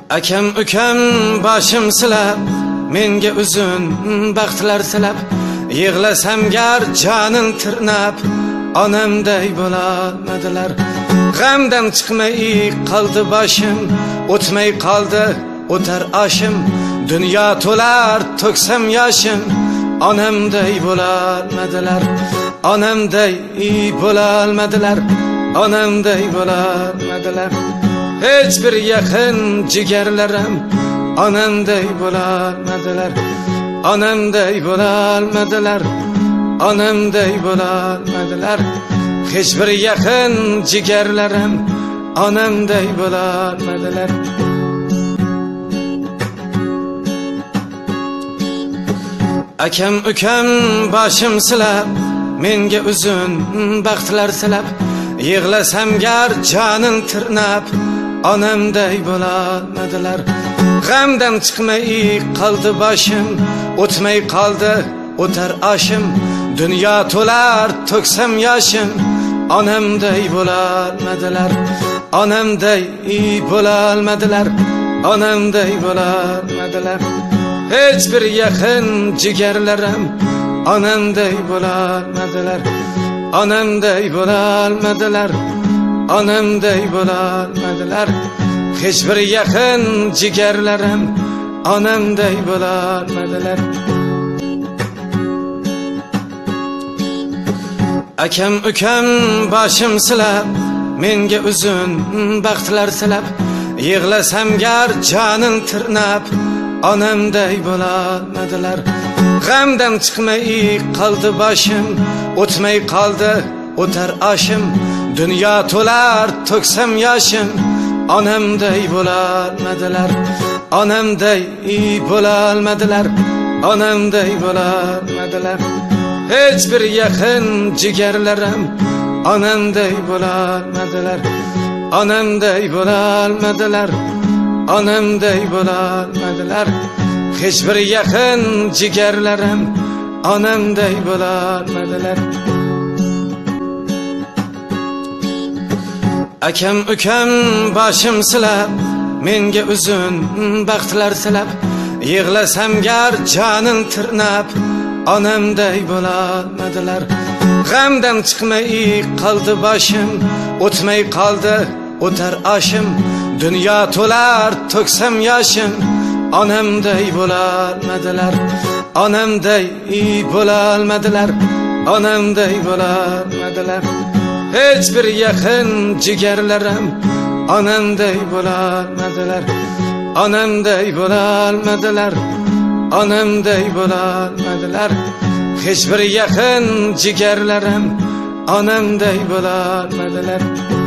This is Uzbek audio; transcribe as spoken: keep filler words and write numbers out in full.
Akam ukam boshim silab, menga uzun baxtlar tilab, yig'lasam gar jonim tirnab, onamday bo'lolmadilar. G'amdan chiqmay qoldi boshim, o'tmay qoldi o'tar oshim, dunyo to'lar to'ksam yoshim, onamday bo'lolmadilar. Onamday bo'lolmadilar, onamday bo'lolmadilar. Hech bir yaqin jigarlarim onamday bo'lolmadilar. Onamday bo'lolmadilar, onamday bo'lolmadilar. Hech bir yaqin jigarlarim onamday bo'lolmadilar. Akam ukam boshim silab, menga uzun baxtlar tilab, yig'lasam gar jonim tirnab, onamday bo'lolmadilar. G'amdan chiqmay qoldi boshim, o'tmay qoldi o'tar oshim, dunyo to'lar to'ksam yoshim, onamday bo'lolmadilar. Onamday bo'lolmadilar, onamday bo'lolmadilar. Hech bir yaqin jigarlarim onamday bo'lolmadilar. Onamday bo'lolmadilar, onamday bo'lolmadilar. Hech bir yaqin jigarlarim onamday bo'lolmadilar. Akam ukam boshim silab, menga uzun baxtlar tilab, yig'lasam gar jonim tirnab, onamday bo'lolmadilar. G'amdan chiqmay qoldi boshim, o'tmay qoldi o'tar oshim, dunyo to'lar to'ksam yoshim, onamday bo'lolmadilar. Onamday bo'lolmadilar, onamday bo'lolmadilar. Hech bir yaqin jigarlarim onamday bo'lolmadilar. Onamday bo'lolmadilar, onamday bo'lolmadilar. Hech bir yaqin jigarlarim onamday bo'lolmadilar. Akam ukam boshim silab, menga uzun baxtlar tilab, yig'lasam gar jonim tirnab, onamday bo'lolmadilar. G'amdan chiqmay qoldi boshim, o'tmay qoldi o'tar oshim, dunyo to'lar to'ksam yoshim, onamday bo'lolmadilar. Onamday bo'lolmadilar, onamday bo'lolmadilar. Hech bir yaqin jigarlarim onamday bo'lolmadilar. Onamday bo'lolmadilar, onamday bo'lolmadilar. Hech bir yaqin jigarlarim onamday bo'lolmadilar.